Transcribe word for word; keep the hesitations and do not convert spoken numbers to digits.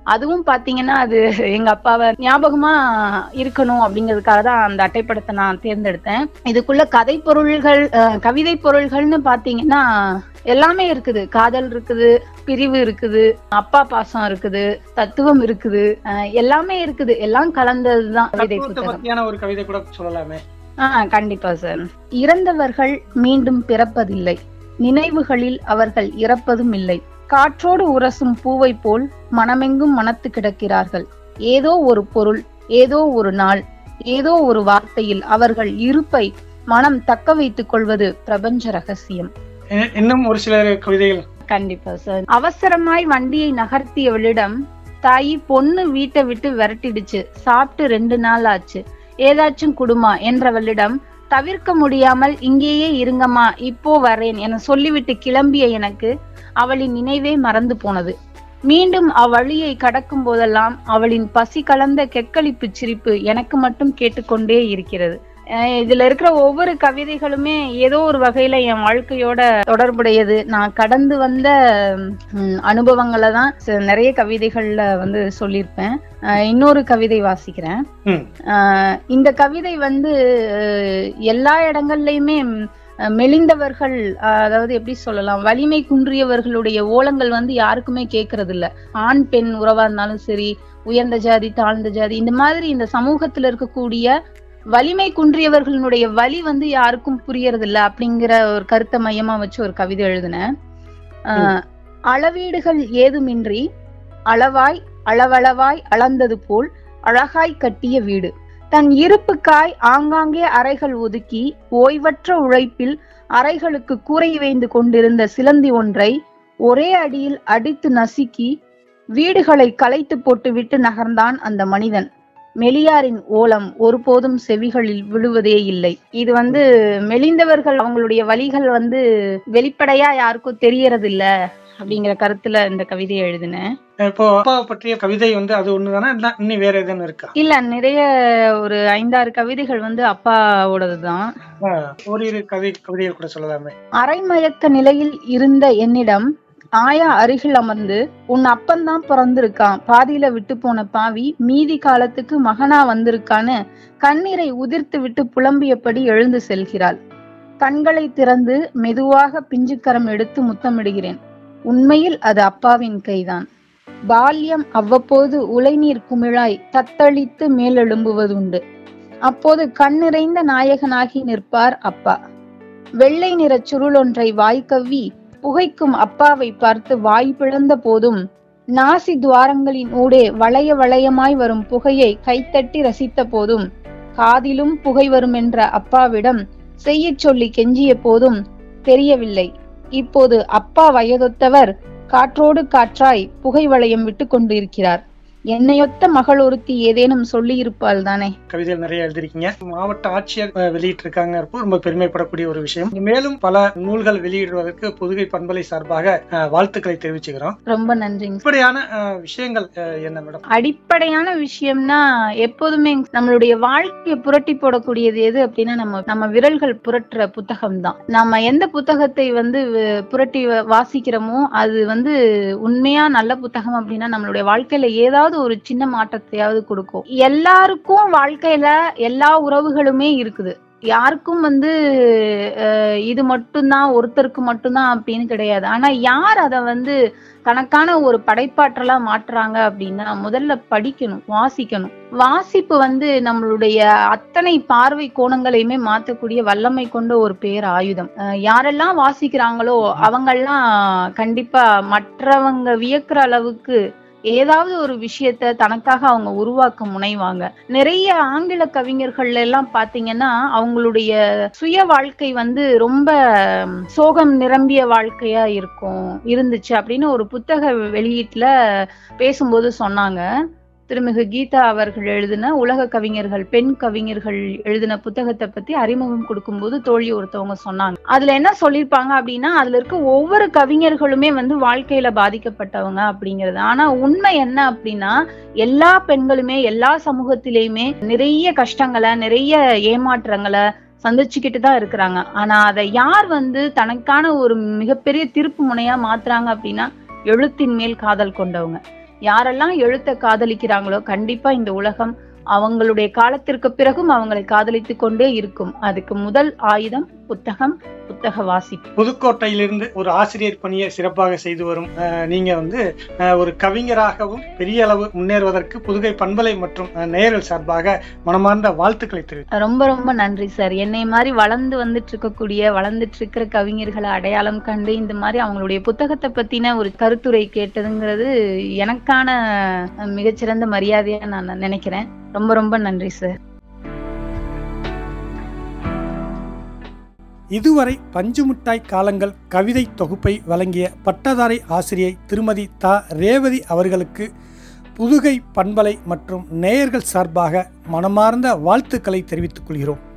அதுவும் பாத்தீங்கன்னா அது எங்க அப்பாவை ஞாபகமா இருக்கணும் அப்படிங்கிறதுக்காக தான் அந்த அட்டைப்படத்தை நான் தேர்ந்தெடுத்தேன். இதுக்குள்ள கதை பொருள்கள், கவிதை பொருள்கள்னு பாத்தீங்கன்னா எல்லாமே இருக்குது. காதல் இருக்குது, பிரிவு இருக்குது, அப்பா பாசம் இருக்குது, தத்துவம் இருக்குது, எல்லாமே இருக்குது. எல்லாம் கலந்ததுதான் கவிதை புத்தகம். ஒரு கவிதை கூட சொல்லலாமே? ஆஹ் கண்டிப்பா சார். இறந்தவர்கள் மீண்டும் பிறப்பதில்லை, நினைவுகளில் அவர்கள் இறப்பதும் இல்லை. காற்றோடு உரசும் பூவை போல் மனமெங்கும் மனத்து கிடக்கிறார்கள். ஏதோ ஒரு பொருள், ஏதோ ஒரு நாள், ஏதோ ஒரு வார்த்தையில் அவர்கள் இருப்பை மனம் தக்க வைத்துக் கொள்வது பிரபஞ்ச ரகசியம். இன்னும் ஒரு சில கவிதைகள். கண்டிப்பா சார். அவசரமாய் வண்டியை நகர்த்தியவளிடம், தாயி பொண்ணு வீட்டை விட்டு விரட்டிடுச்சு, சாப்பிட்டு ரெண்டு நாள் ஆச்சு, ஏதாச்சும் குடுமா என்றவளிடம், தவிர்க்க முடியாமல் இங்கேயே இருங்கம்மா இப்போ வரேன் என சொல்லிவிட்டு கிளம்பிய எனக்கு அவளின் நினைவே மறந்து போனது. மீண்டும் அவ்வழியை கடக்கும் போதெல்லாம் அவளின் பசி கலந்த கெக்களிப்பு சிரிப்பு எனக்கு மட்டும் கேட்டுக்கொண்டே இருக்கிறது. இதுல இருக்கிற ஒவ்வொரு கவிதைகளுமே ஏதோ ஒரு வகையில என் வாழ்க்கையோட தொடர்புடையது. நான் கடந்து வந்த அனுபவங்களை தான் நிறைய கவிதைகள்ல வந்து சொல்லியிருப்பேன். இன்னொரு கவிதை வாசிக்கிறேன். இந்த கவிதை வந்து எல்லா இடங்கள்லயுமே மெலிந்தவர்கள், அதாவது எப்படி சொல்லலாம், வலிமை குன்றியவர்களுடைய ஓலங்கள் வந்து யாருக்குமே கேட்கறது இல்ல. ஆண் பெண் உறவா இருந்தாலும் சரி, உயர்ந்த ஜாதி தாழ்ந்த ஜாதி, இந்த மாதிரி இந்த சமூகத்துல இருக்கக்கூடிய வலிமை குன்றியவர்களுடைய வலி வந்து யாருக்கும் புரியறது இல்ல அப்படிங்கிற ஒரு கருத்தை மையமா வச்சு ஒரு கவிதை எழுதினேன். ஆஹ் அளவீடுகள் ஏதுமின்றி அளவாய் அளவளவாய் அளந்தது போல் அழகாய் கட்டிய வீடு, தன் இருப்புக்காய் ஆங்காங்கே அறைகள் ஒதுக்கி ஓய்வற்ற உழைப்பில் அறைகளுக்கு கூரை வைந்து கொண்டிருந்த சிலந்தி ஒன்றை ஒரே அடியில் அடித்து நசுக்கி வீடுகளை கலைத்து போட்டு விட்டு நகர்ந்தான் அந்த மனிதன். மெலியாரின் ஓலம் ஒருபோதும் செவிகளில் விழுவதே இல்லை. இது வந்து மெலிந்தவர்கள் அவங்களுடைய வலிகள் வந்து வெளிப்படையா யாருக்கும் தெரியறது இல்ல அப்படிங்கிற கருத்துல இந்த கவிதையை எழுதினேன். இப்போ அப்பாவை பற்றிய கவிதை வந்து அது ஒண்ணுதானே, இன்னும் வேற எதுவும் இருக்கா? இல்ல, நிறைய ஒரு ஐந்தாறு கவிதைகள் வந்து அப்பாவோடதுதான். ஓரிரு கவி கவிதைகள் கூட சொல்லலாமே. அரைமயக்க நிலையில் இருந்த என்னிடம் ஆயா அருகில் அமர்ந்து, உன் அப்பந்தான் பிறந்திருக்கான், பாதியில விட்டு போன பாவி மீதி காலத்துக்கு மகனா வந்திருக்கான்னு கண்ணீரை உதிர்த்து விட்டு புலம்பியபடி எழுந்து செல்கிறாள். கண்களை திறந்து மெதுவாக பிஞ்சுக்கரம் எடுத்து முத்தமிடுகிறேன். உண்மையில் அது அப்பாவின் கைதான். பால்யம் அவ்வப்போது உலைநீர் குமிழாய் தத்தளித்து மேலெழும்புவதுண்டு. அப்போது கண்ணிறைந்த நாயகனாகி நிற்பார் அப்பா. வெள்ளை நிற சுருளொன்றை வாய்க்கவ்வி புகைக்கும் அப்பாவை பார்த்து வாய் பிளந்த போதும், நாசி துவாரங்களின் ஊடே வளைய வளையமாய் வரும் புகையை கைத்தட்டி ரசித்த போதும், காதிலும் புகை வரும் என்ற அப்பாவிடம் செய்ய சொல்லி கெஞ்சிய போதும் தெரியவில்லை. இப்போது அப்பா வயதொத்தவர் காற்றோடு காற்றாய் புகை வளையம் விட்டு கொண்டு இருக்கிறார். என்னையொத்த மகள் ஒருத்தி ஏதேனும் சொல்லி இருப்பாள் தானே. கவிதைகள் நிறைய எழுதிருக்கீங்க. மாவட்ட ஆட்சியர் வெளியிட்டு இருக்காங்க, ரொம்ப பெருமைப்படக்கூடிய ஒரு விஷயம். மேலும் பல நூல்கள் வெளியிடுவதற்கு புதுகை பண்பலை சார்பாக வாழ்த்துக்களை தெரிவிச்சுக்கிறோம். ரொம்ப நன்றி. அடிப்படையான விஷயங்கள் என்ன மேடம்? அடிப்படையான விஷயம்னா எப்போதுமே நம்மளுடைய வாழ்க்கையை புரட்டி போடக்கூடியது எது அப்படின்னா நம்ம நம்ம விரல்கள் புரட்டுற புத்தகம் தான். நம்ம எந்த புத்தகத்தை வந்து புரட்டி வாசிக்கிறோமோ அது வந்து உண்மையா நல்ல புத்தகம் அப்படின்னா நம்மளுடைய வாழ்க்கையில ஏதாவது ஒரு சின்ன மாற்றத்தையாவது கொடுக்கும். எல்லாருக்கும் வாழ்க்கையில எல்லா உறவுகளுமே இருக்குது. யாருக்கும் வந்து இது மட்டும்தான், ஒருத்தருக்கு மட்டும்தான் அப்படின்னு கிடையாது. ஆனா யார் அத வந்து தனக்கான ஒரு படைப்பாற்றலா மாற்றுறாங்க அப்படின்னா முதல்ல படிக்கணும், வாசிக்கணும். வாசிப்பு வந்து நம்மளுடைய அத்தனை பார்வை கோணங்களையுமே மாற்றக்கூடிய வல்லமை கொண்ட ஒரு பேர் ஆயுதம். யாரெல்லாம் வாசிக்கிறாங்களோ அவங்கெல்லாம் கண்டிப்பா மற்றவங்க வியக்கிற அளவுக்கு ஏதாவது ஒரு விஷயத்த தனக்காக அவங்க உருவாக்க முனைவாங்க. நிறைய ஆங்கில கவிஞர்கள் எல்லாம் பாத்தீங்கன்னா அவங்களுடைய சுய வாழ்க்கை வந்து ரொம்ப சோகம் நிரம்பிய வாழ்க்கையா இருக்கும் இருந்துச்சு அப்படின்னு ஒரு புத்தக வெளியீட்டுல பேசும்போது சொன்னாங்க. திருமிகு கீதா அவர்கள் எழுதின உலக கவிஞர்கள், பெண் கவிஞர்கள் எழுதின புத்தகத்தை பத்தி அறிமுகம் கொடுக்கும்போது தோழி ஒருத்தவங்க சொன்னாங்க. அதுல என்ன சொல்லியிருப்பாங்க அப்படின்னா அதுல இருக்க ஒவ்வொரு கவிஞர்களுமே வந்து வாழ்க்கையில பாதிக்கப்பட்டவங்க அப்படிங்கிறது. ஆனா உண்மை என்ன அப்படின்னா எல்லா பெண்களுமே எல்லா சமூகத்திலயுமே நிறைய கஷ்டங்களை, நிறைய ஏமாற்றங்களை சந்திச்சுக்கிட்டு தான் இருக்கிறாங்க. ஆனா அதை யார் வந்து தனக்கான ஒரு மிகப்பெரிய திருப்பு முனையா மாத்துறாங்க அப்படின்னா எழுத்தின் மேல் காதல் கொண்டவங்க. யாரெல்லாம் எழுத்தை காதலிக்கிறாங்களோ கண்டிப்பா இந்த உலகம் அவங்களுடைய காலத்திற்கு பிறகும் அவங்களை காதலித்து கொண்டே இருக்கும். அதுக்கு முதல் ஆயுதம் புத்தகம், புத்தக வாசிப்பு. புதுக்கோட்டையிலிருந்து ஒரு ஆசிரியர் பணியை சிறப்பாக செய்து வரும் நீங்க வந்து ஒரு கவிஞராகவும் பெரிய அளவு முன்னேறுவதற்கு புதுகை பண்பலை மற்றும் நேயர்கள் சார்பாக மனமார்ந்த வாழ்த்துக்களை தெரிவித்து ரொம்ப ரொம்ப நன்றி சார். என்னை மாதிரி வளர்ந்து வந்துட்டு இருக்கக்கூடிய வளர்ந்துட்டு இருக்கிற கவிஞர்களை அடையாளம் கண்டு இந்த மாதிரி அவங்களுடைய புத்தகத்தை பத்தின ஒரு கருத்துரை கேட்டதுங்கிறது எனக்கான மிகச்சிறந்த மரியாதையா நான் நினைக்கிறேன். ரொம்ப ரொம்ப நன்றி சார். இதுவரை பஞ்சு மிட்டாய் காலங்கள் கவிதை தொகுப்பை வழங்கிய பட்டதாரி ஆசிரியை திருமதி தா ரேவதி அவர்களுக்கு புதுகை பண்பலை மற்றும் நேயர்கள் சார்பாக மனமார்ந்த வாழ்த்துக்களை தெரிவித்துக் கொள்கிறோம்.